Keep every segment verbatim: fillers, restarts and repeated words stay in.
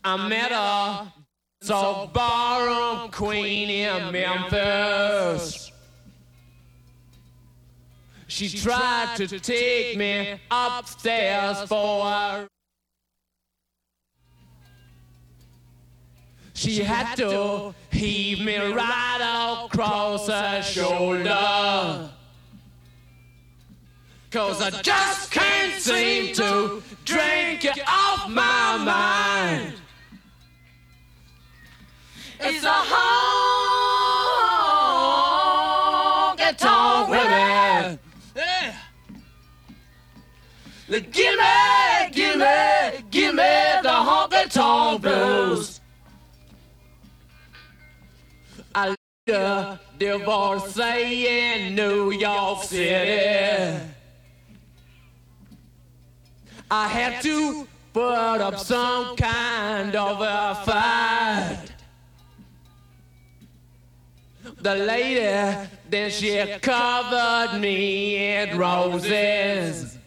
I met a so ballroom queen in Memphis. She tried to take me upstairs for a... She had to heave me right across her shoulder. 'Cause I just can't seem to drink it off my mind. It's a honky-tonk women. Yeah. Gimme, gimme, gimme the honky-tonk blues. I lived a divorcee in New York City. I had to put up some kind of a fight. The lady, then she covered me in roses.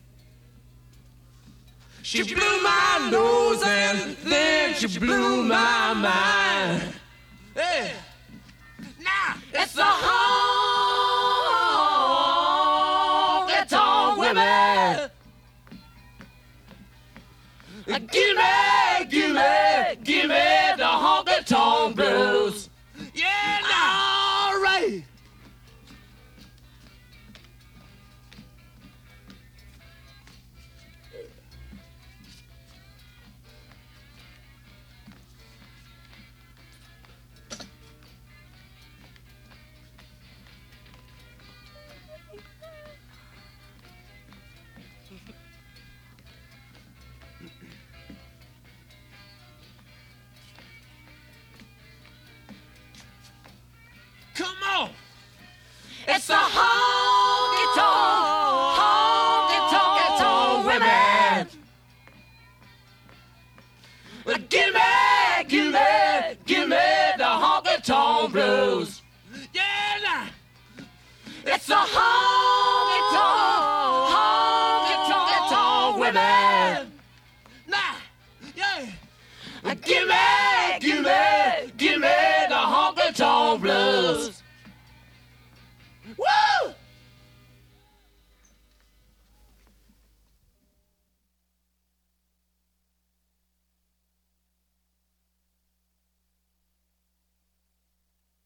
She blew my nose and then she blew my mind. Hey. Now it's a honky-tonk women. Gimme, gimme, gimme the honky-tonk blues. Yeah, all right. Come on! It's a honky-tonk, honky-tonk women. Gimme, gimme, gimme the honky-tonk blues. Yeah, nah. It's a honky-tonk, honky-tonk women. Nah, yeah. Gimme, gimme, gimme the honky-tonk blues.